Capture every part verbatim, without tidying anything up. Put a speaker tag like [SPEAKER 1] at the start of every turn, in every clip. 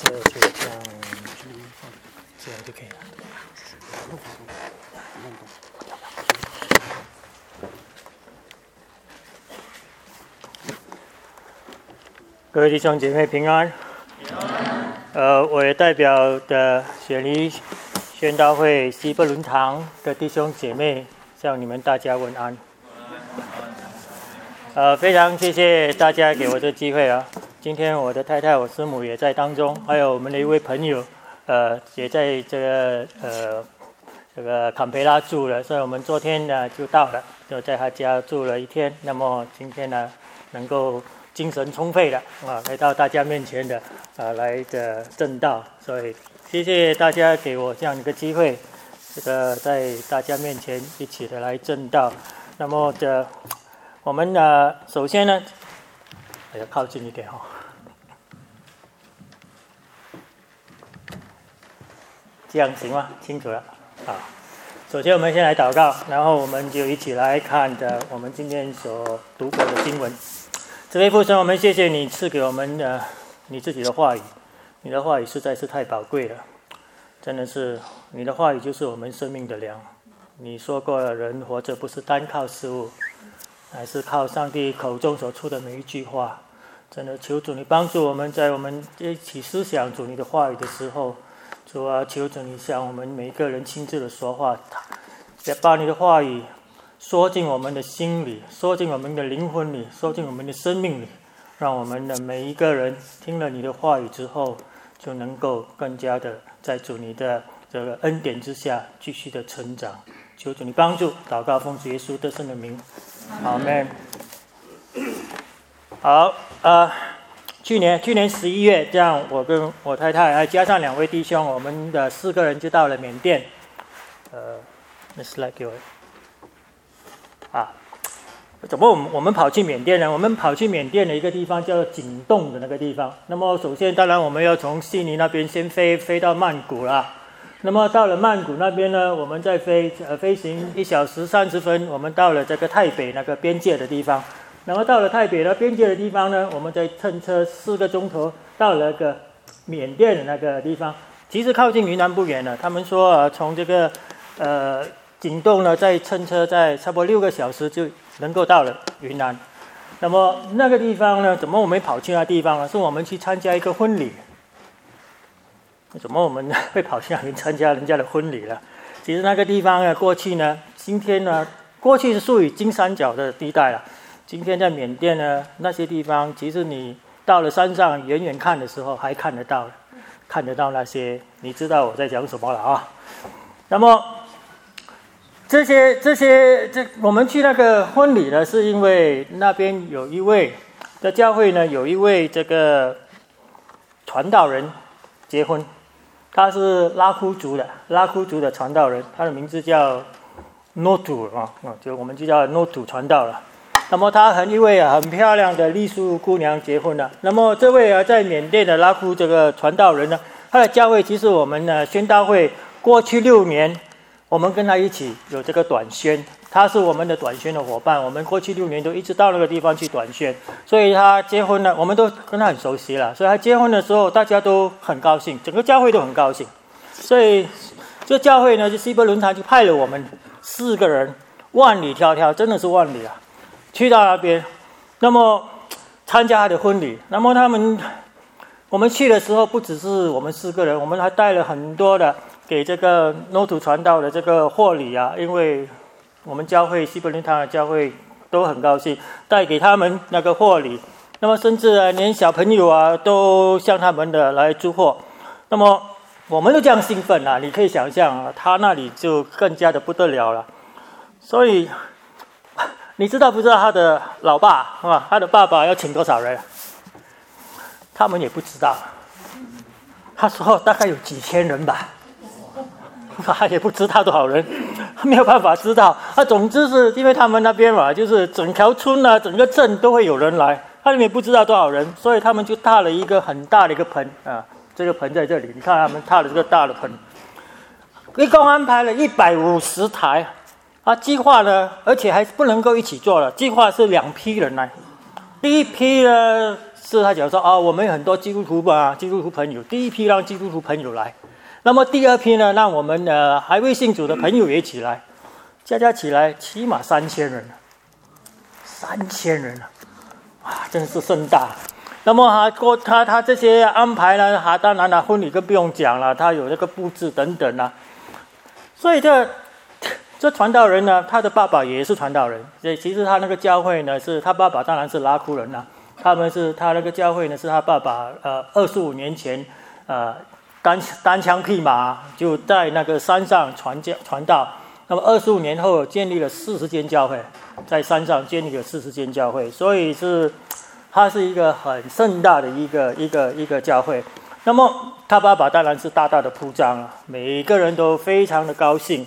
[SPEAKER 1] 这就这样，这样就可以了。各位弟兄姐妹平安。呃，我也代表的雪梨宣道会西伯伦堂的弟兄姐妹向你们大家问安。呃，非常谢谢大家给我这机会啊！今天我的太太、我师母也在当中，还有我们的一位朋友，呃，也在这个呃这个坎培拉住了，所以我们昨天呢就到了，就在他家住了一天。那么今天呢，能够精神充沛的啊，来到大家面前的啊，来的正道，所以谢谢大家给我这样一个机会，这个在大家面前一起的来正道。那么这我们呢，首先呢，要靠近一点哈、哦。这样行吗？清楚了。好，首先我们先来祷告，然后我们就一起来看的我们今天所读过的经文。这位父神，我们谢谢你赐给我们的你自己的话语，你的话语实在是太宝贵了，真的是你的话语就是我们生命的粮。你说过了，人活着不是单靠食物，乃是靠上帝口中所出的每一句话。真的求主你帮助我们，在我们一起思想主你的话语的时候，主啊，求主你向我们每一个人亲自的说话，也把你的话语说进我们的心里，说进我们的灵魂里，说进我们的生命里，让我们的每一个人听了你的话语之后，就能够更加的在主你的这个恩典之下继续的成长。求主你帮助，祷告奉主耶稣得胜的名，阿们。好，呃，去年去年十一月，这样我跟我太太还加上两位弟兄，我们的四个人就到了缅甸。呃，那 slide 给我。啊，怎么我们我们跑去缅甸呢？我们跑去缅甸的一个地方叫做景栋的那个地方。那么首先，当然我们要从悉尼那边先飞飞到曼谷啦。那么到了曼谷那边呢，我们再飞呃飞行一小时三十分，我们到了这个泰北那个边界的地方。然后到了泰北的边界的地方呢，我们再乘车四个钟头到了个缅甸的那个地方。其实靠近云南不远了。他们说啊，从这个呃景栋呢，再乘车在差不多六个小时就能够到了云南。那么那个地方呢，怎么我们跑去那地方呢？是我们去参加一个婚礼。怎么我们会跑去那边参加人家的婚礼了？其实那个地方呢，过去呢，今天呢，过去是属于金三角的地带了。今天在缅甸呢，那些地方，其实你到了山上远远看的时候，还看得到，看得到那些，你知道我在讲什么了啊？那么这些这些这，我们去那个婚礼呢，是因为那边有一位的教会呢，有一位这个传道人结婚。他是拉祜族的，拉祜族的传道人，他的名字叫诺土啊，就我们就叫诺土传道了。那么他和一位啊很漂亮的傈僳姑娘结婚了。那么这位啊在缅甸的拉祜这个传道人呢，他的教会其实我们呢宣道会过去六年，我们跟他一起有这个短宣，他是我们的短宣的伙伴，我们过去六年都一直到那个地方去短宣，所以他结婚了，我们都跟他很熟悉了，所以他结婚的时候大家都很高兴，整个教会都很高兴，所以这教会呢就西伯伦堂就派了我们四个人万里迢迢，真的是万里啊，去到那边，那么参加他的婚礼。那么他们我们去的时候不只是我们四个人，我们还带了很多的给这个诺土传道的这个贺礼啊，因为我们教会西伯伦堂的教会都很高兴带给他们那个贺礼。那么甚至啊连小朋友啊都向他们的来祝贺。那么我们都这样兴奋啊，你可以想象啊，他那里就更加的不得了了。所以你知道不知道他的老爸啊，他的爸爸要请多少人？他们也不知道。他说大概有几千人吧，他也不知道多少人，没有办法知道。啊，总之是因为他们那边嘛，就是整条村啊，整个镇都会有人来，他们也不知道多少人，所以他们就搭了一个很大的一个盆啊，这个盆在这里，你看他们搭了这个大的盆，一共安排了一百五十台。啊，计划呢，而且还不能够一起做了。计划是两批人来，第一批呢是他讲说啊，我们有很多基督徒吧，基督徒朋友，第一批让基督徒朋友来，那么第二批呢，让我们呃还未信主的朋友也起来，加加起来起码三千人，三千人啊，啊，真是盛大。那么他过他他这些安排呢，他当然了，婚礼更不用讲了，他有那个布置等等啊，所以这这传道人呢，他的爸爸也是传道人，所以其实他那个教会呢，是他爸爸当然是拉库人啦、啊，他们是他那个教会呢，是他爸爸呃二十五年前呃单单枪匹马就在那个山上传教传道，那么二十五年后建立了四十间教会，在山上建立了四十间教会，所以是。它是一个很盛大的一个一个一个教会，那么他爸爸当然是大大的铺张了，每个人都非常的高兴。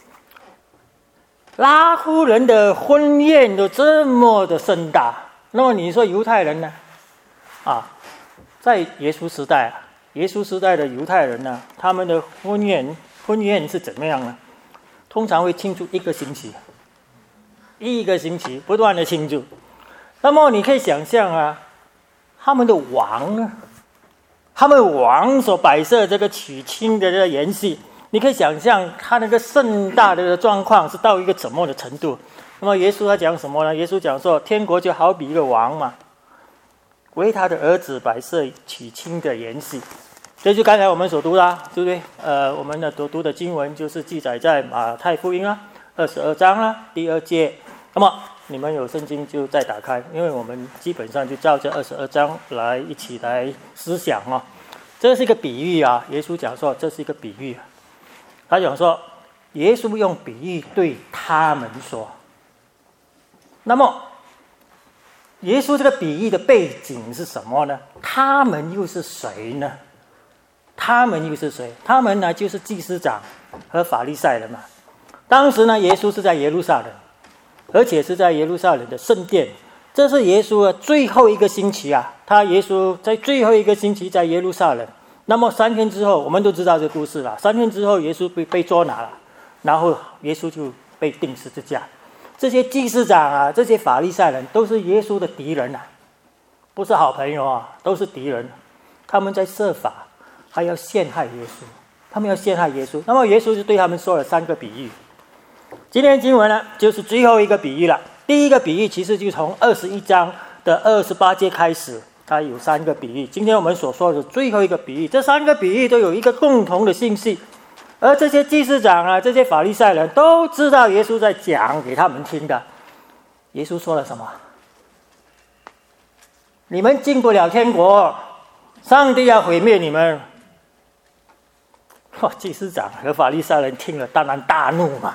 [SPEAKER 1] 拉夫人的婚宴都这么的盛大，那么你说犹太人呢？啊，在耶稣时代，耶稣时代的犹太人呢，他们的婚宴婚宴是怎么样呢？通常会庆祝一个星期，一个星期不断的庆祝。那么你可以想象啊，他们的王呢，他们王所摆设这个娶亲的这个筵席，你可以想象他那个盛大的状况是到一个怎么的程度。那么耶稣他讲什么呢？耶稣讲说，天国就好比一个王嘛，为他的儿子摆设娶亲的筵席。这就刚才我们所读的、啊，对不对？呃，我们的所读的经文就是记载在马太福音啊二十二章啊第二节。那么你们有圣经就再打开，因为我们基本上就照着二十二章来一起来思想哦。这是一个比喻啊，耶稣讲说这是一个比喻。他讲说，耶稣用比喻对他们说。那么，耶稣这个比喻的背景是什么呢？他们又是谁呢？他们又是谁？他们呢，就是祭司长和法利赛人嘛。当时呢，耶稣是在耶路撒冷。而且是在耶路撒冷的圣殿，这是耶稣的最后一个星期啊。他耶稣在最后一个星期在耶路撒冷。那么三天之后，我们都知道这个故事了。三天之后，耶稣被被捉拿了，然后耶稣就被钉十字架。这些祭司长啊，这些法利赛人都是耶稣的敌人啊，不是好朋友啊，都是敌人。他们在设法还要陷害耶稣，他们要陷害耶稣。那么耶稣就对他们说了三个比喻。今天经文呢，就是最后一个比喻了。第一个比喻其实就从二十一章的二十八节开始，它有三个比喻。今天我们所说的最后一个比喻，这三个比喻都有一个共同的信息，而这些祭司长啊，这些法利赛人都知道耶稣在讲给他们听的。耶稣说了什么？你们进不了天国，上帝要毁灭你们。哇！祭司长和法利赛人听了，当然大怒嘛。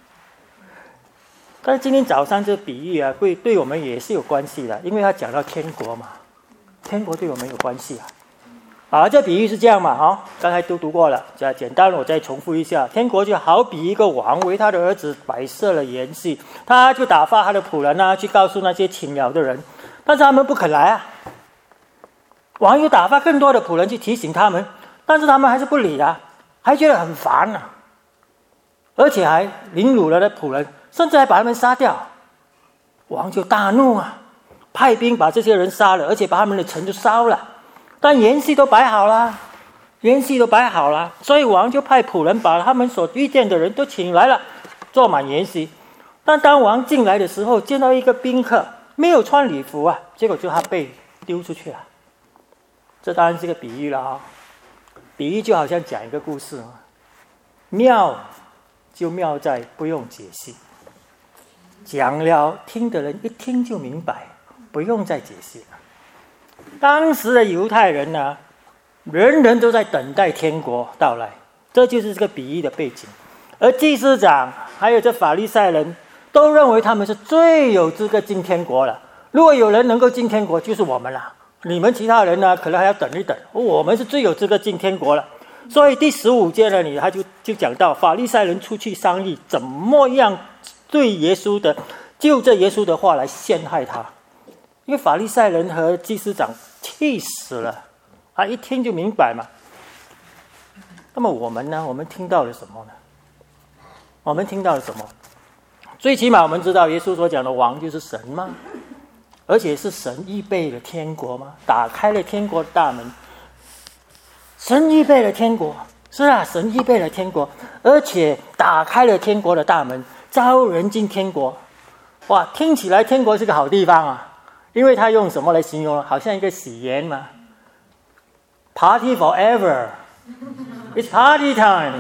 [SPEAKER 1] 但是今天早上这个比喻啊，会对我们也是有关系的，因为他讲到天国嘛，天国对我们有关系啊。啊，这比喻是这样嘛，哈、哦，刚才都读过了，这简单我再重复一下，天国就好比一个王为他的儿子摆设了筵席，他就打发他的仆人啊，去告诉那些请了的人，但是他们不肯来啊。王又打发更多的仆人去提醒他们，但是他们还是不理啊，还觉得很烦啊，而且还凌辱了那仆人。甚至还把他们杀掉，王就大怒啊，派兵把这些人杀了，而且把他们的城就烧了。但筵席都摆好了，筵席都摆好了，所以王就派仆人把他们所遇见的人都请来了，坐满筵席。但当王进来的时候，见到一个宾客没有穿礼服啊，结果就他被丢出去了。这当然是个比喻了啊、哦，比喻就好像讲一个故事啊，妙就妙在不用解析。讲了，听的人一听就明白，不用再解释了。当时的犹太人呢，人人都在等待天国到来，这就是这个比喻的背景。而祭司长还有这法利赛人都认为他们是最有资格进天国了。如果有人能够进天国，就是我们了。你们其他人呢，可能还要等一等。我们是最有资格进天国了。所以第十五节呢，你他就就讲到法利赛人出去商议，怎么样对耶稣的就这耶稣的话来陷害他，因为法利赛人和祭司长气死了，他一听就明白嘛。那么我们呢？我们听到了什么呢？我们听到了什么？最起码我们知道耶稣所讲的王就是神嘛， 而且是神预备的天国吗？打开了天国的大门。神预备了天国，是啊，神预备了天国，而且打开了天国的大门，招人进天国。哇，听起来天国是个好地方啊！因为他用什么来形容？好像一个喜宴嘛 ，Party forever， it's party time。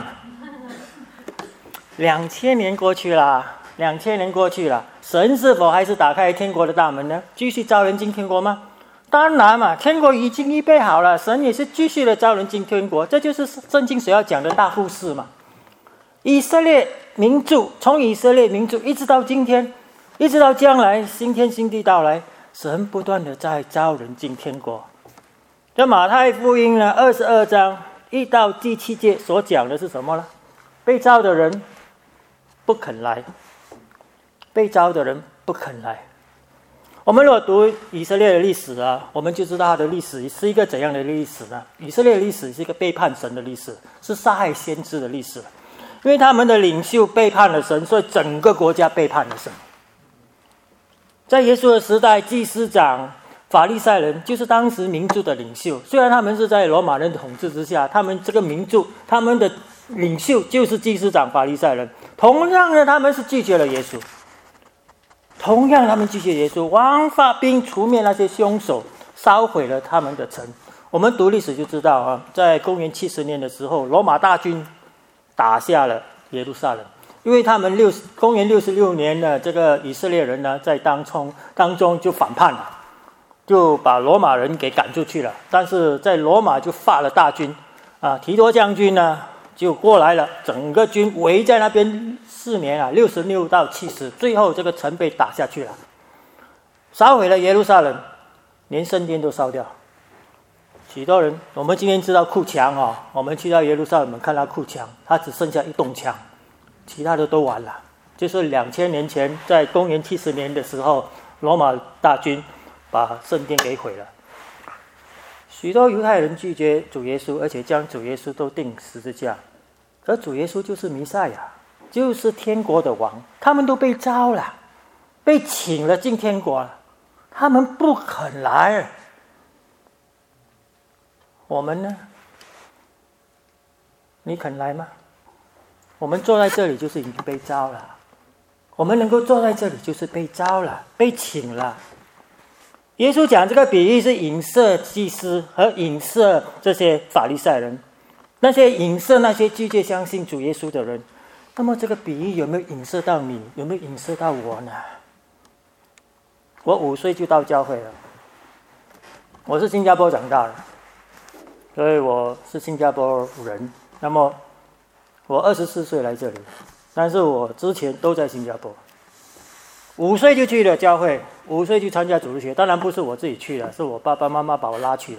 [SPEAKER 1] 两千年过去了，两千年过去了，神是否还是打开天国的大门呢？继续招人进天国吗？当然嘛，天国已经预备好了，神也是继续的招人进天国，这就是圣经所要讲的大故事嘛。以色列民族从以色列民族一直到今天，一直到将来新天新地到来，神不断的在招人进天国。这马太福音呢二十二章一到第七节所讲的是什么呢？被招的人不肯来，被招的人不肯来。我们如果读以色列的历史啊，我们就知道它的历史是一个怎样的历史呢？以色列的历史是一个背叛神的历史，是杀害先知的历史。因为他们的领袖背叛了神，所以整个国家背叛了神。在耶稣的时代，祭司长、法利赛人就是当时民族的领袖。虽然他们是在罗马人的统治之下，他们这个民族，他们的领袖就是祭司长、法利赛人。同样的，他们是拒绝了耶稣。同样，他们拒绝耶稣，王发兵除灭那些凶手，烧毁了他们的城。我们读历史就知道啊，在公元七十年的时候，罗马大军打下了耶路撒冷，因为他们六公元六十六年呢，这个以色列人呢在当中当中就反叛了，就把罗马人给赶出去了。但是在罗马就发了大军啊，提多将军呢就过来了，整个军围在那边四年啊，六十六到七十，最后这个城被打下去了，烧毁了耶路撒冷，连圣殿都烧掉。许多人，我们今天知道库墙哦，我们去到耶路撒冷看到库墙，它只剩下一栋墙，其他的都完了。就是两千年前，在公元七十年的时候，罗马大军把圣殿给毁了。许多犹太人拒绝主耶稣，而且将主耶稣都钉十字架。而主耶稣就是弥赛亚，就是天国的王，他们都被招了，被请了进天国了，他们不肯来。我们呢？你肯来吗？我们坐在这里就是已经被招了，我们能够坐在这里就是被招了，被请了。耶稣讲这个比喻是影射祭司和影射这些法利赛人，那些影射那些拒绝相信主耶稣的人。那么这个比喻有没有影射到你？有没有影射到我呢？我五岁就到教会了，我是新加坡长大的，所以我是新加坡人。那么我二十四岁来这里，但是我之前都在新加坡。五岁就去了教会，五岁就参加主日学，当然不是我自己去的，是我爸爸妈妈把我拉去的。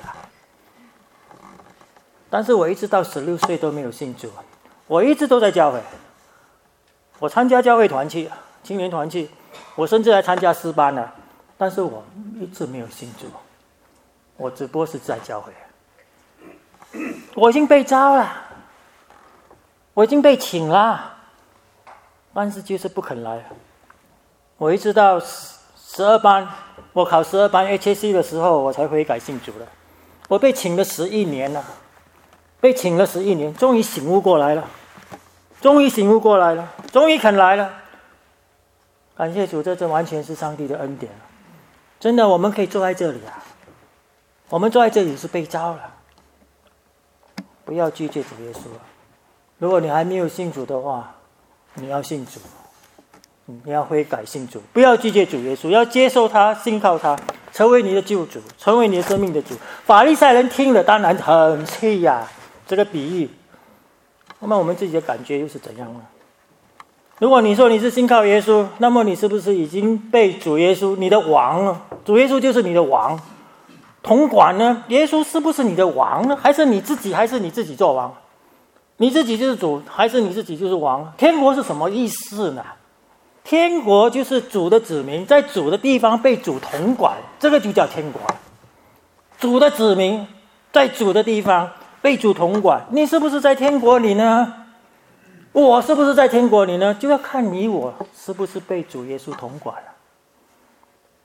[SPEAKER 1] 但是我一直到十六岁都没有信主，我一直都在教会。我参加教会团契、青年团契，我甚至还参加诗班了，但是我一直没有信主。我只不过是在教会，我已经被招了，我已经被请了，但是就是不肯来。我一直到十二班，我考十二班 H S C 的时候，我才悔改信主的。我被请了十一年了，被请了十一年，终于醒悟过来了，终于醒悟过来了，终于肯来了。感谢主，这这完全是上帝的恩典。真的，我们可以坐在这里啊，我们坐在这里是被招了。不要拒绝主耶稣啊！如果你还没有信主的话，你要信主。你要悔改信主，不要拒绝主耶稣，要接受他，信靠他，成为你的救主，成为你的生命的主。法利赛人听了当然很气呀、啊，这个比喻。那么我们自己的感觉又是怎样呢？如果你说你是信靠耶稣，那么你是不是已经被主耶稣你的王了？主耶稣就是你的王，统管呢？耶稣是不是你的王呢？还是你自己？还是你自己做王？你自己就是主，还是你自己就是王？天国是什么意思呢？天国就是主的子民，在主的地方被主统管，这个就叫天国。主的子民在主的地方被主统管，你是不是在天国里呢？我是不是在天国里呢？就要看你我是不是被主耶稣统管了。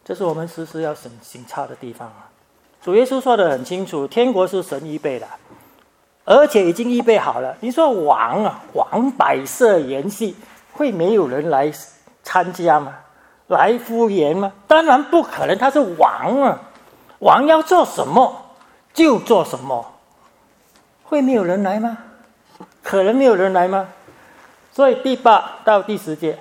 [SPEAKER 1] 这是我们时时要省省察的地方啊。主耶稣说得很清楚，天国是神预备的，而且已经预备好了。你说王啊，王摆设筵席，会没有人来参加吗？来敷衍吗？当然不可能，他是王啊，王要做什么就做什么，会没有人来吗？可能没有人来吗？所以第八到第十节，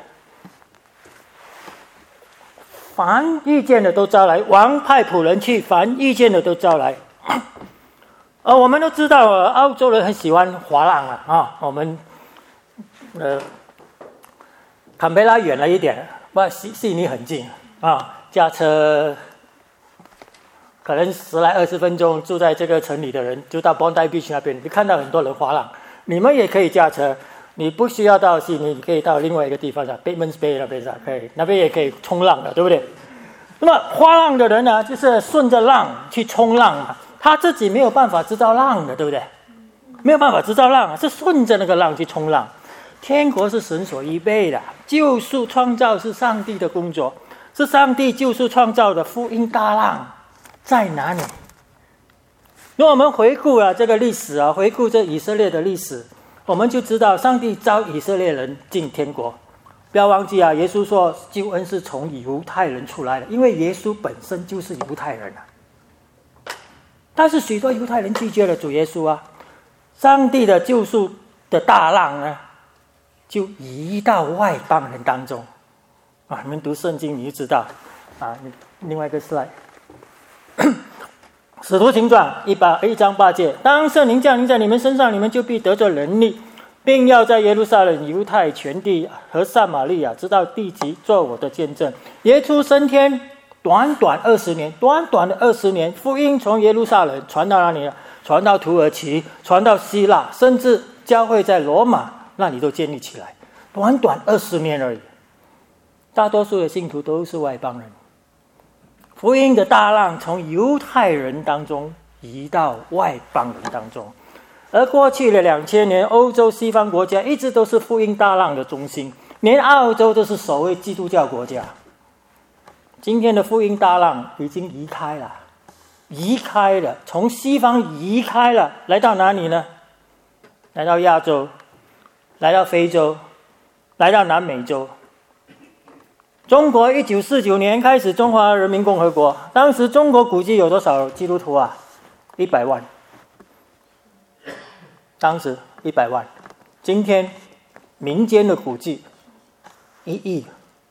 [SPEAKER 1] 凡遇见的都招来，王派仆人去，凡遇见的都招来。呃，我们都知道，呃、澳洲人很喜欢滑浪啊，啊，我们呃，坎培拉远了一点，不，悉悉尼很近啊，驾车可能十来二十分钟，住在这个城里的人就到 Bondi Beach 那边，你看到很多人滑浪，你们也可以驾车。你不需要到悉尼，你可以到另外一个地方的 Batemans Bay 那边上，可以那边也可以冲浪的，对不对？那么滑浪的人呢，就是顺着浪去冲浪嘛，他自己没有办法制造浪的，对不对？没有办法制造浪，是顺着那个浪去冲浪。天国是神所预备的，救赎创造是上帝的工作，是上帝救赎创造的福音大浪在哪里？如果我们回顾啊这个历史啊，回顾这以色列的历史。我们就知道上帝召以色列人进天国。不要忘记啊，耶稣说救恩是从犹太人出来的，因为耶稣本身就是犹太人啊。但是许多犹太人拒绝了主耶稣啊，上帝的救赎的大浪呢，就移到外邦人当中啊。你们读圣经你就知道啊。另外一个 slide。使徒行传一八一章八节，当圣灵降临在你们身上，你们就必得着能力，并要在耶路撒冷、犹太全地和撒玛利亚直到地极做我的见证。耶稣升天短短二十年，短短的二十年，福音从耶路撒冷传到哪里了？传到土耳其，传到希腊，甚至教会在罗马那里都建立起来。短短二十年而已，大多数的信徒都是外邦人。福音的大浪从犹太人当中移到外邦人当中，而过去的两千年，欧洲西方国家一直都是福音大浪的中心，连澳洲都是所谓基督教国家。今天的福音大浪已经移开了，移开了，从西方移开了，来到哪里呢？来到亚洲，来到非洲，来到南美洲。中国一九四九年开始中华人民共和国，当时中国估计有多少基督徒啊？一百万。当时一百万，今天民间的估计一亿。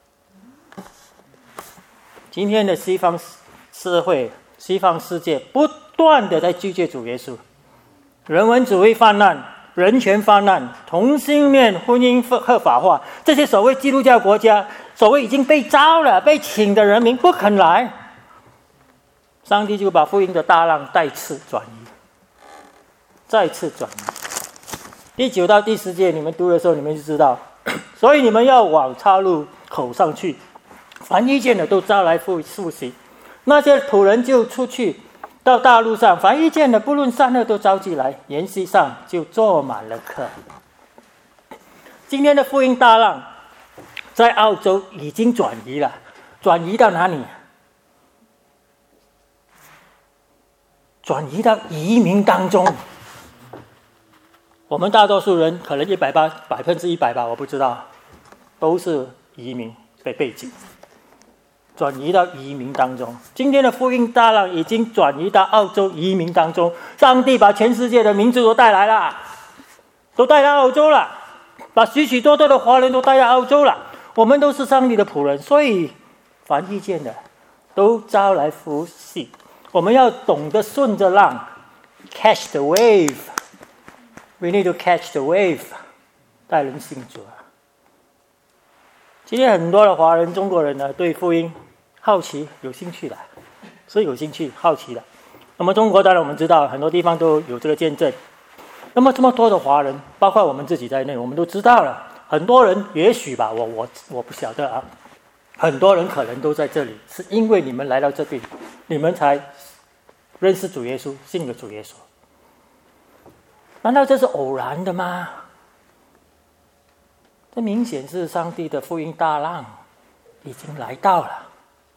[SPEAKER 1] 今天的西方社会、西方世界不断的在拒绝主耶稣，人文主义泛滥，人权泛滥，同性恋婚姻合法化，这些所谓基督教国家，所谓已经被招了、被请的人民不肯来，上帝就把福音的大浪再次转移，再次转移。第九到第十节你们读的时候，你们就知道，所以你们要往岔路口上去，凡遇见的都招来复习。那些仆人就出去到大路上，凡遇见的不论善恶都召集来，筵席上就坐满了客。今天的福音大浪在澳洲已经转移了，转移到哪里？转移到移民当中。我们大多数人可能一百八百分之一百吧，我不知道，都是移民的背景，转移到移民当中。今天的福音大浪已经转移到澳洲移民当中，上帝把全世界的民族都带来了，都带到澳洲了，把许许多多的华人都带到澳洲了。我们都是上帝的仆人，所以凡遇见的都招来服侍。我们要懂得顺着浪 ，catch the wave。We need to catch the wave， 带人信主啊！今天很多的华人、中国人呢，对福音好奇、有兴趣的，是有兴趣、好奇的。那么中国当然我们知道，很多地方都有这个见证。那么这么多的华人，包括我们自己在内，我们都知道了。很多人也许吧，我我我不晓得啊。很多人可能都在这里，是因为你们来到这里，你们才认识主耶稣，信了主耶稣。难道这是偶然的吗？这明显是上帝的福音大浪已经来到了，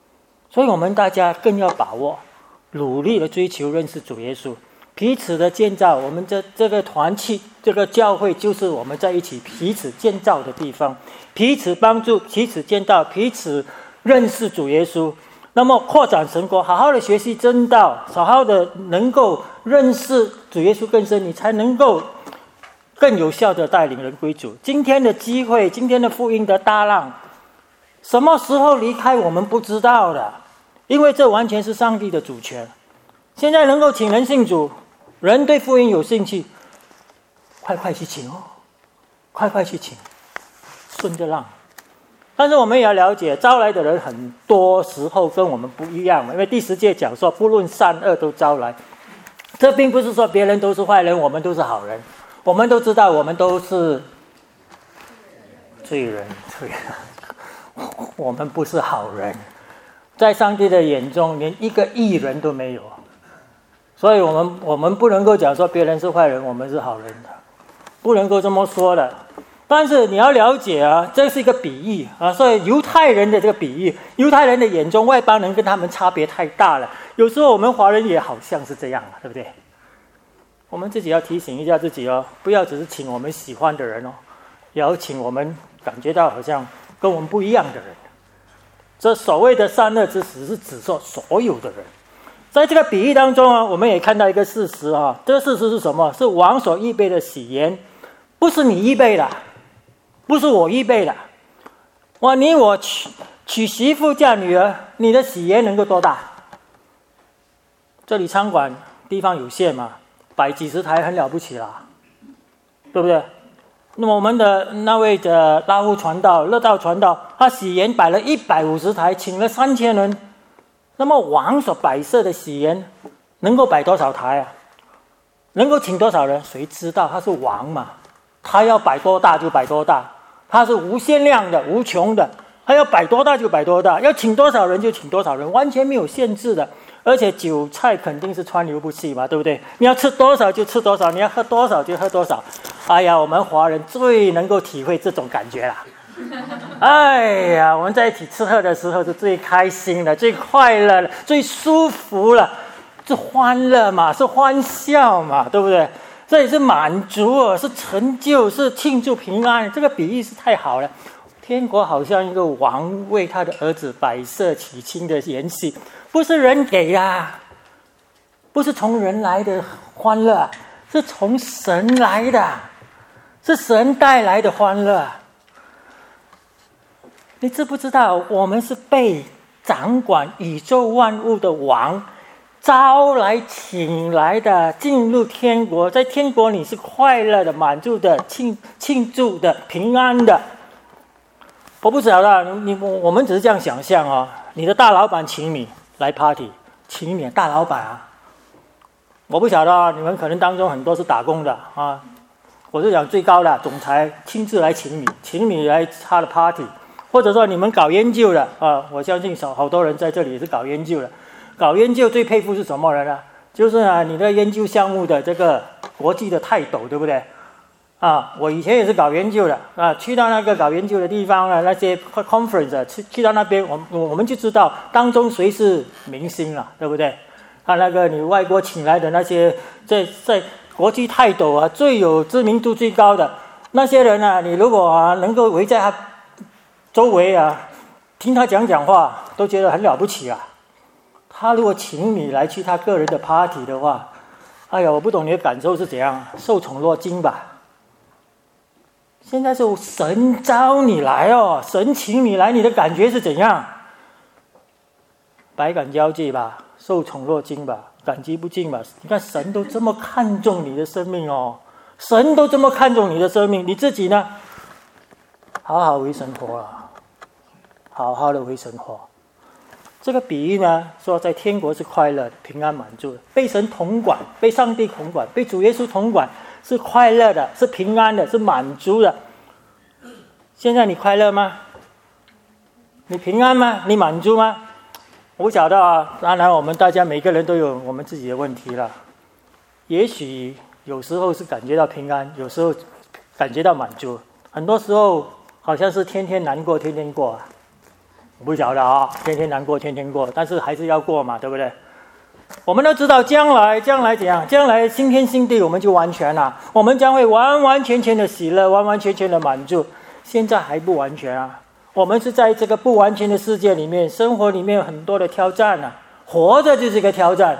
[SPEAKER 1] 所以我们大家更要把握，努力的追求认识主耶稣，彼此的建造。我们这这个团契，这个教会就是我们在一起彼此建造的地方，彼此帮助，彼此建造，彼此认识主耶稣。那么扩展神国，好好的学习真道，好好的能够认识主耶稣更深，你才能够更有效的带领人归主。今天的机会，今天的福音的大浪，什么时候离开我们不知道的，因为这完全是上帝的主权。现在能够请人信主，人对福音有兴趣，快快去请哦，快快去请，顺着浪。但是我们也要了解，招来的人很多时候跟我们不一样，因为第十节讲说，不论善恶都招来。这并不是说别人都是坏人，我们都是好人。我们都知道，我们都是罪人，罪人。我们不是好人，在上帝的眼中，连一个义人都没有。所以我们我们不能够讲说别人是坏人，我们是好人的，不能够这么说的。但是你要了解啊，这是一个比喻啊，所以犹太人的这个比喻，犹太人的眼中外邦人跟他们差别太大了。有时候我们华人也好像是这样，对不对？我们自己要提醒一下自己哦，不要只是请我们喜欢的人哦，也要请我们感觉到好像跟我们不一样的人。这所谓的善恶之实是指说所有的人。在这个比喻当中啊，我们也看到一个事实啊，这个事实是什么？是王所预备的喜筵，不是你预备的，不是我预备的。哇，你我娶娶媳妇嫁女儿，你的喜宴能够多大？这里餐馆地方有限嘛，摆几十台很了不起啦，对不对？那么我们的那位的拉夫传道、乐道传道，他喜宴摆了一百五十台，请了三千人。那么王所摆设的喜宴能够摆多少台啊？能够请多少人？谁知道？他是王嘛，他要摆多大就摆多大，他是无限量的、无穷的，他要摆多大就摆多大，要请多少人就请多少人，完全没有限制的。而且韭菜肯定是川流不息嘛，对不对？你要吃多少就吃多少，你要喝多少就喝多少。哎呀，我们华人最能够体会这种感觉了。哎呀，我们在一起吃喝的时候是最开心的、最快乐的、最舒服了，是欢乐嘛，是欢笑嘛，对不对？这也是满足哦，是成就，是庆祝平安。这个比喻是太好了。天国好像一个王为他的儿子摆设娶亲的筵席，不是人给啊，不是从人来的欢乐，是从神来的，是神带来的欢乐。你知不知道，我们是被掌管宇宙万物的王招来请来的，进入天国。在天国你是快乐的、满足的、庆庆祝的、平安的。我不晓得你我们只是这样想象哦，你的大老板请你来 party， 请你大老板啊，我不晓得你们可能当中很多是打工的啊，我是讲最高的总裁亲自来请你，请你来他的 party。或者说你们搞研究的啊，我相信少好多人在这里也是搞研究的。搞研究最佩服是什么人呢？就是啊，你的研究项目的这个国际的泰斗，对不对？啊，我以前也是搞研究的啊，去到那个搞研究的地方啊，那些 conference 去去到那边，我我们就知道当中谁是明星了，对不对？啊，那个你外国请来的那些在在国际泰斗啊，最有知名度最高的那些人啊，你如果啊能够围在他周围啊，听他讲讲话，都觉得很了不起啊。他如果请你来去他个人的 party 的话，哎呀，我不懂你的感受是怎样，受宠若惊吧。现在是神招你来哦，神请你来，你的感觉是怎样？百感交集吧，受宠若惊吧，感激不尽吧。你看神都这么看重你的生命哦，神都这么看重你的生命，你自己呢？好好为神活啊。好好的为神活。这个比喻呢，说在天国是快乐的、平安满足的，被神统管，被上帝统管，被主耶稣统管，是快乐的，是平安的，是满足的。现在你快乐吗？你平安吗？你满足吗？我不晓得啊，当然我们大家每个人都有我们自己的问题了。也许有时候是感觉到平安，有时候感觉到满足，很多时候好像是天天难过，天天过啊。 我不晓得啊，天天难过，天天过，但是还是要过嘛，对不对？我们都知道将来，将来怎样？将来新天新地，我们就完全了，我们将会完完全全的喜乐，完完全全的满足。现在还不完全啊，我们是在这个不完全的世界里面，生活里面有很多的挑战啊，活着就是一个挑战，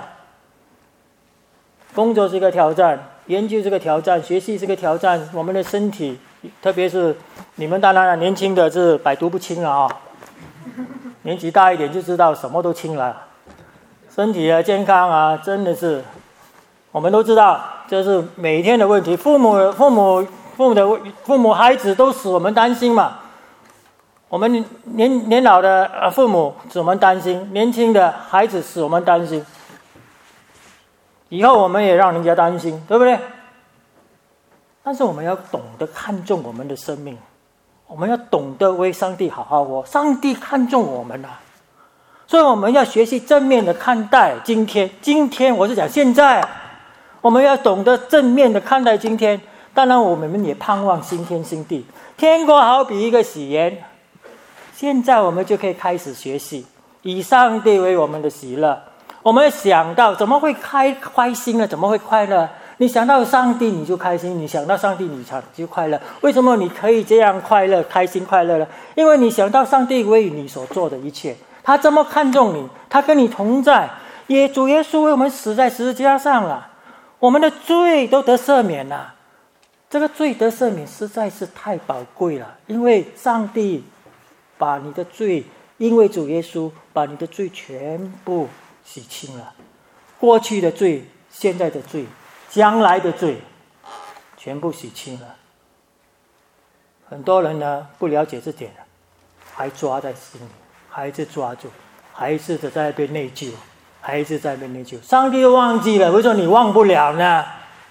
[SPEAKER 1] 工作是一个挑战，研究是个挑战，学习是个挑战，我们的身体，特别是你们当然年轻的是百毒不侵了啊，年纪大一点就知道什么都轻了。身体的健康啊，真的是，我们都知道，这是每天的问题。父母、父母、父母的父母、孩子都使我们担心嘛。我们年年老的父母使我们担心，年轻的孩子使我们担心。以后我们也让人家担心，对不对？但是我们要懂得看重我们的生命，我们要懂得为上帝好好活。上帝看重我们啊。所以我们要学习正面的看待今天。今天我是讲现在，我们要懂得正面的看待今天。当然，我们也盼望新天新地。天国好比一个喜筵，现在我们就可以开始学习，以上帝为我们的喜乐。我们想到怎么会开开心呢？怎么会快乐？你想到上帝你就开心，你想到上帝你就快乐。为什么你可以这样快乐、开心、快乐呢？因为你想到上帝为你所做的一切。他这么看重你，他跟你同在，也主耶稣为我们死在十字架上了，我们的罪都得赦免了。这个罪得赦免实在是太宝贵了，因为上帝把你的罪，因为主耶稣把你的罪全部洗清了，过去的罪、现在的罪、将来的罪，全部洗清了。很多人呢不了解这点，还抓在心里。还是抓住，还是在那边内疚，还是在那边内疚。上帝都忘记了，为什么你忘不了呢？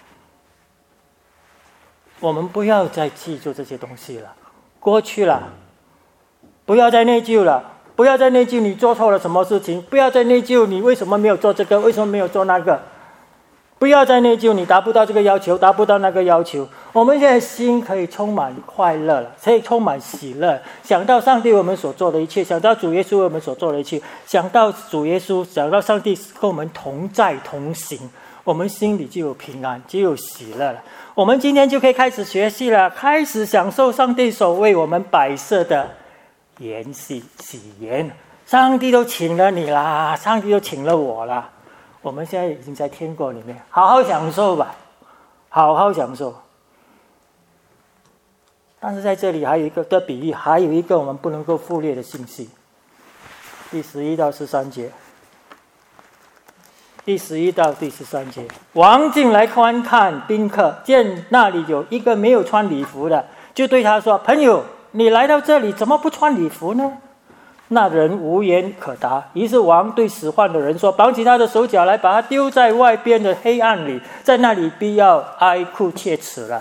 [SPEAKER 1] 我们不要再记住这些东西了，过去了，不要再内疚了，不要再内疚你做错了什么事情，不要再内疚你为什么没有做这个，为什么没有做那个，不要再内疚你达不到这个要求，达不到那个要求。我们现在心可以充满快乐了，可以充满喜乐，想到上帝为我们所做的一切，想到主耶稣为我们所做的一切，想到主耶稣，想到上帝跟我们同在同行，我们心里就有平安，就有喜乐了。我们今天就可以开始学习了，开始享受上帝所为我们摆设的筵席喜筵。上帝都请了你啦，上帝都请了我啦，我们现在已经在天国里面，好好享受吧，好好享受。但是在这里还有一个的比喻，还有一个我们不能够忽略的信息。第十一到十三节，第十一到第十三节，王进来观看宾客，见那里有一个没有穿礼服的，就对他说：“朋友，你来到这里怎么不穿礼服呢？”那人无言可答。于是王对使唤的人说：“绑起他的手脚来，把他丢在外边的黑暗里，在那里必要哀哭切齿了。”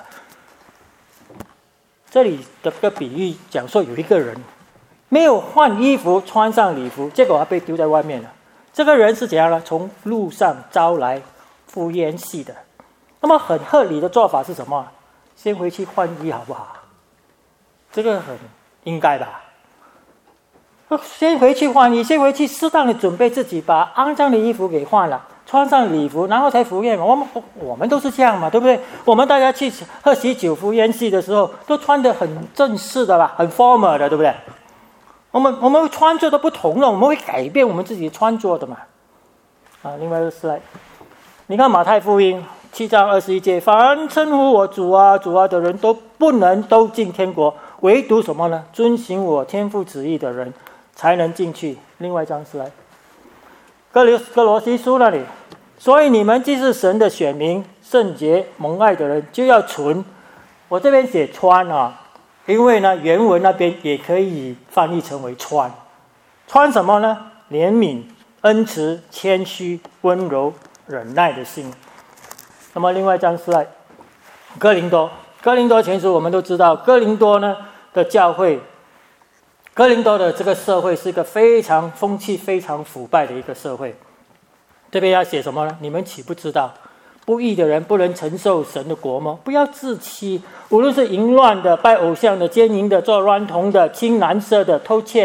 [SPEAKER 1] 这里的个比喻讲说，有一个人没有换衣服，穿上礼服，结果他被丢在外面了。这个人是怎样呢？从路上招来赴宴席的。那么很合理的做法是什么？先回去换衣好不好？这个很应该吧。先回去换衣，先回去适当的准备自己，把肮脏的衣服给换了，穿上礼服，然后才赴宴。我们我们都是这样嘛，对不对？我们大家去喝喜酒、赴宴席的时候，都穿得很正式的吧，很 formal 的，对不对？我们我们穿着都不同了，我们会改变我们自己穿着的嘛。啊，另外一个 slide， 你看马太福音七章二十一节，凡称呼我主啊主啊的人都不能都进天国，唯独什么呢？遵行我天父旨意的人才能进去。另外一张 slide， 哥罗哥罗西书那里，所以你们既是神的选民，圣洁蒙爱的人，就要存。我这边写穿啊，因为呢原文那边也可以翻译成为穿。穿什么呢？怜悯、恩慈、谦虚、温柔、忍耐的心。那么另外一张 slide， 哥林多，哥林多前书我们都知道，哥林多呢的教会，哥林多的这个社会是一个非常风气非常腐败的一个社会。这边要写什么呢？你们岂不知道，不义的人不能承受神的国吗？不要自欺，无论是淫乱的、拜偶像的、奸淫的、做娈童的、亲男色的、偷窃的、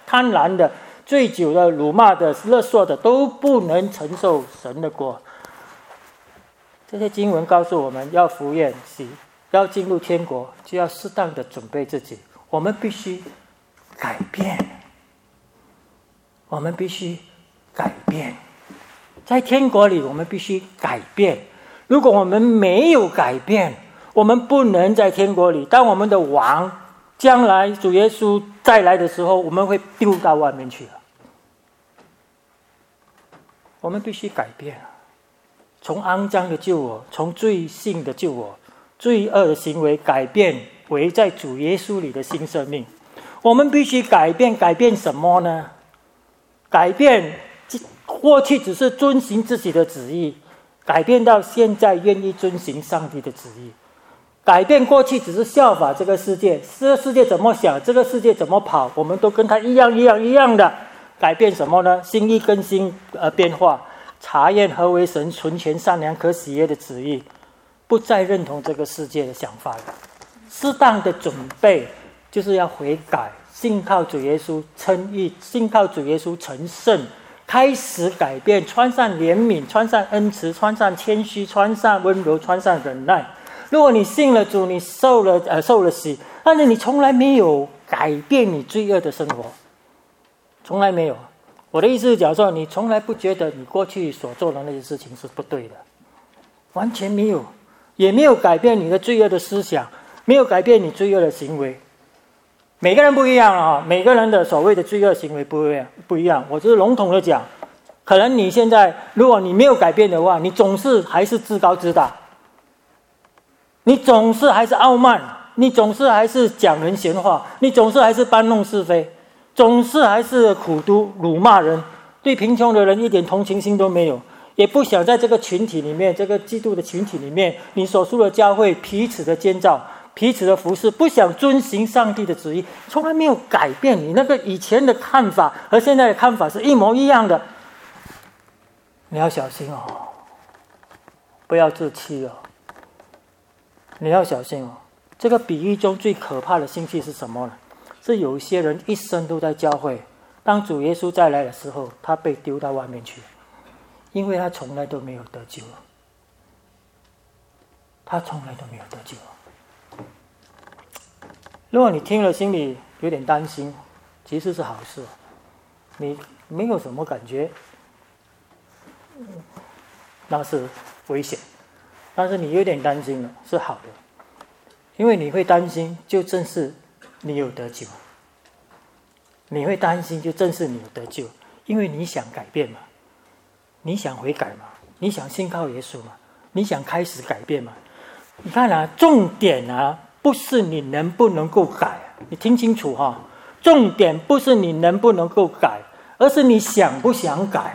[SPEAKER 1] 贪婪的、醉酒的、辱骂的、勒索的，都不能承受神的国。这些经文告诉我们，要福宴喜，要进入天国，就要适当的准备自己。我们必须改变，我们必须改变。在天国里，我们必须改变。如果我们没有改变，我们不能在天国里。当我们的王将来主耶稣再来的时候，我们会丢到外面去了。我们必须改变，从肮脏的救我，从罪性的救我，罪恶的行为改变为在主耶稣里的新生命。我们必须改变，改变什么呢？改变过去只是遵行自己的旨意，改变到现在愿意遵行上帝的旨意。改变过去只是效法这个世界，这个世界怎么想，这个世界怎么跑，我们都跟他一样一样一样的。改变什么呢？心意更新而变化，查验何为神纯全善良可喜悦的旨意，不再认同这个世界的想法了。适当的准备就是要悔改，信靠主耶稣称义，信靠主耶稣成圣，开始改变，穿上怜悯，穿上恩慈，穿上谦虚，穿上温柔，穿上忍耐。如果你信了主，你受了呃受了洗，但是你从来没有改变你罪恶的生活，从来没有。我的意思是讲说，你从来不觉得你过去所做的那些事情是不对的，完全没有，也没有改变你的罪恶的思想，没有改变你罪恶的行为。每个人不一样啊，每个人的所谓的罪恶行为不一样，不一样。我只是笼统的讲，可能你现在，如果你没有改变的话，你总是还是自高自大，你总是还是傲慢，你总是还是讲人闲话，你总是还是搬弄是非，总是还是苦毒辱骂人，对贫穷的人一点同情心都没有，也不想在这个群体里面，这个基督的群体里面，你所属的教会彼此的建造，彼此的服侍，不想遵行上帝的旨意，从来没有改变。你那个以前的看法和现在的看法是一模一样的，你要小心哦，不要自欺哦，你要小心哦。这个比喻中最可怕的信息是什么呢？是有一些人一生都在教会，当主耶稣再来的时候，他被丢到外面去，因为他从来都没有得救，他从来都没有得救。如果你听了心里有点担心，其实是好事，你没有什么感觉，那是危险，但是你有点担心了是好的，因为你会担心就正是你有得救，你会担心就正是你有得救，因为你想改变嘛，你想悔改嘛，你想信靠耶稣嘛，你想开始改变嘛。你看啊，重点啊不是你能不能够改，你听清楚哈、哦，重点不是你能不能够改，而是你想不想改。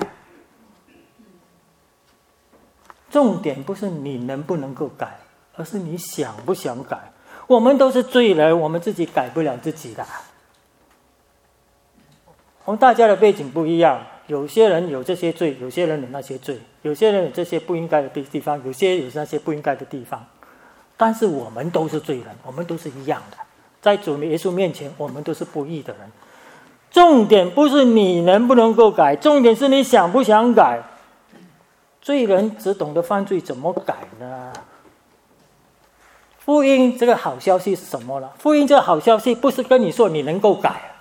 [SPEAKER 1] 重点不是你能不能够改，而是你想不想改。我们都是罪人，我们自己改不了自己的。我们大家的背景不一样，有些人有这些罪，有些人有那些罪，有些人有这些不应该的地方，有些有那些不应该的地方。但是我们都是罪人，我们都是一样的，在主耶稣面前，我们都是不义的人。重点不是你能不能够改，重点是你想不想改。罪人只懂得犯罪，怎么改呢？福音这个好消息是什么呢？福音这个好消息不是跟你说你能够改，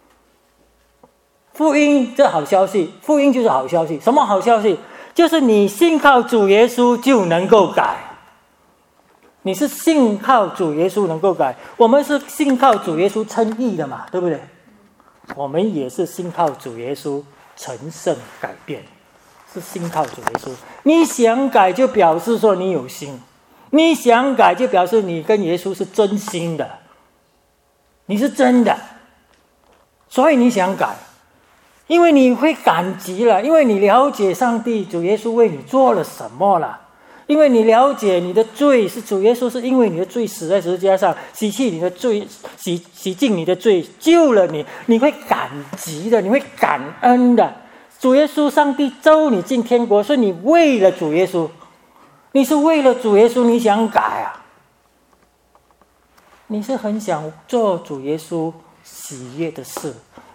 [SPEAKER 1] 福音这好消息，福音就是好消息。什么好消息？就是你信靠主耶稣就能够改。你是信靠主耶稣能够改，我们是信靠主耶稣称义的嘛，对不对？我们也是信靠主耶稣成圣改变，是信靠主耶稣。你想改就表示说你有心，你想改就表示你跟耶稣是真心的，你是真的，所以你想改，因为你会感激了，因为你了解上帝主耶稣为你做了什么了。因为你了解你的罪是主耶稣是因为你的罪死在十字架上，洗去你的罪，洗洗净你的罪，救了你，你会感激的，你会感恩的。主耶稣，上帝召你进天国，是你为了主耶稣，你是为了主耶稣，你想改啊？你是很想做主耶稣喜悦的事，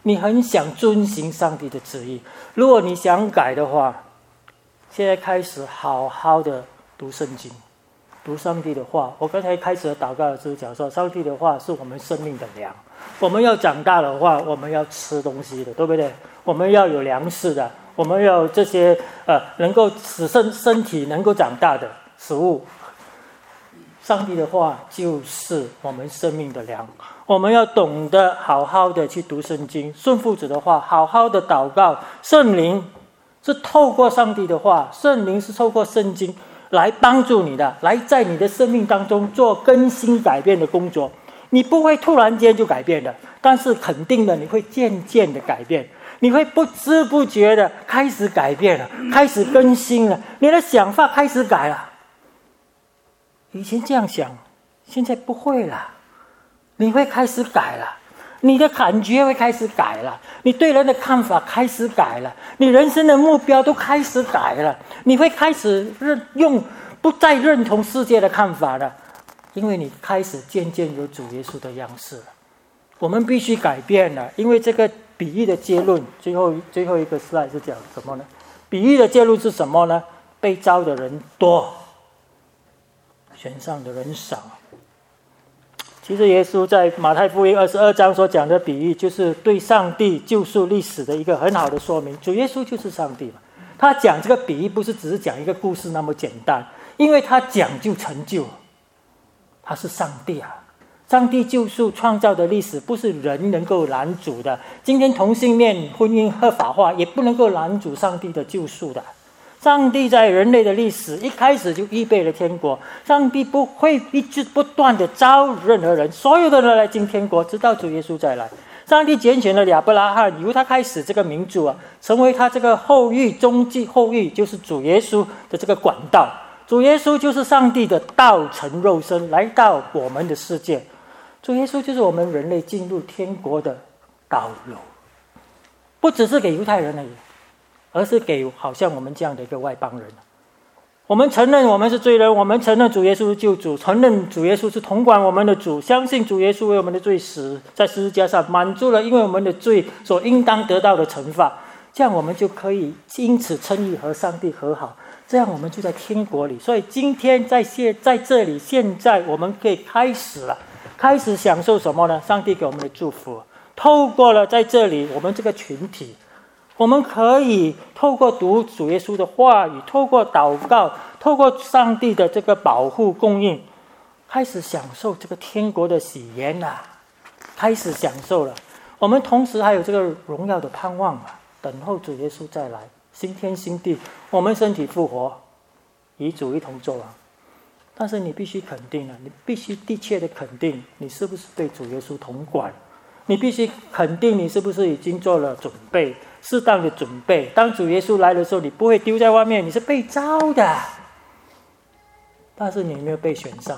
[SPEAKER 1] 你很想遵行上帝的旨意。如果你想改的话，现在开始好好的读圣经，读上帝的话。我刚才开始的祷告的时候讲说，上帝的话是我们生命的粮。我们要长大的话，我们要吃东西的，对不对？我们要有粮食的，我们要有这些呃能够使身身体能够长大的食物。上帝的话就是我们生命的粮，我们要懂得好好的去读圣经，顺服主的话，好好的祷告。圣灵是透过上帝的话，圣灵是透过圣经来帮助你的，来在你的生命当中做更新改变的工作。你不会突然间就改变的，但是肯定的，你会渐渐的改变，你会不知不觉的开始改变了，开始更新了，你的想法开始改了。以前这样想，现在不会了，你会开始改了，你的感觉会开始改了，你对人的看法开始改了，你人生的目标都开始改了，你会开始认用不再认同世界的看法了，因为你开始渐渐有主耶稣的样式了。我们必须改变了，因为这个比喻的结论，最后最后一个 slide 是讲什么呢？比喻的结论是什么呢？被招的人多，选上的人少。其实耶稣在马太福音二十二章所讲的比喻，就是对上帝救赎历史的一个很好的说明。主耶稣就是上帝嘛，他讲这个比喻不是只是讲一个故事那么简单，因为他讲就成就，他是上帝啊！上帝救赎创造的历史不是人能够拦阻的。今天同性恋婚姻合法化也不能够拦阻上帝的救赎的。上帝在人类的历史一开始就预备了天国，上帝不会一直不断的招任何人，所有的人来进天国，直到主耶稣再来。上帝拣选了亚伯拉罕，由他开始这个民族啊，成为他这个后裔终极后裔，就是主耶稣的这个管道。主耶稣就是上帝的道成肉身，来到我们的世界。主耶稣就是我们人类进入天国的道路，不只是给犹太人而已，而是给好像我们这样的一个外邦人。我们承认我们是罪人，我们承认主耶稣是救主，承认主耶稣是统管我们的主，相信主耶稣为我们的罪死在十字架上，满足了因为我们的罪所应当得到的惩罚，这样我们就可以因此称义和上帝和好，这样我们就在天国里。所以今天在现在这里，现在我们可以开始了，开始享受什么呢？上帝给我们的祝福，透过了在这里我们这个群体，我们可以透过读主耶稣的话语，透过祷告，透过上帝的这个保护供应，开始享受这个天国的喜宴啊，开始享受了。我们同时还有这个荣耀的盼望啊，等候主耶稣再来，新天新地，我们身体复活，与主一同作王。但是你必须肯定了，你必须的确的肯定，你是不是被主耶稣统管？你必须肯定你是不是已经做了准备，适当的准备。当主耶稣来的时候，你不会丢在外面，你是被召的。但是你有没有被选上？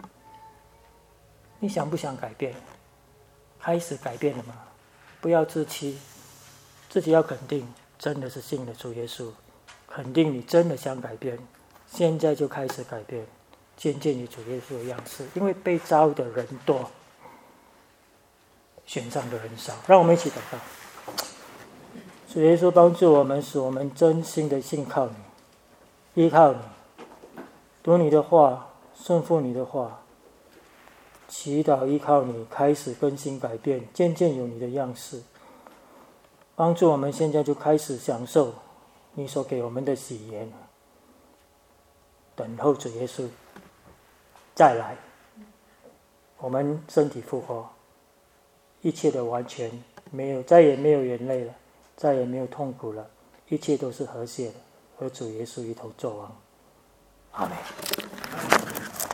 [SPEAKER 1] 你想不想改变？开始改变了吗？不要自欺，自己要肯定，真的是信了主耶稣，肯定你真的想改变，现在就开始改变，渐渐于主耶稣的样式。因为被召的人多，选上的人少。让我们一起祷告。主耶稣帮助我们，使我们真心的信靠你，依靠你，读你的话，顺服你的话，祈祷依靠你，开始更新改变，渐渐有你的样式。帮助我们现在就开始享受你所给我们的喜宴，等候主耶稣再来，我们身体复活，一切的完全没有，再也没有眼泪了，再也没有痛苦了，一切都是和谐的，和主耶稣一同作王。阿们。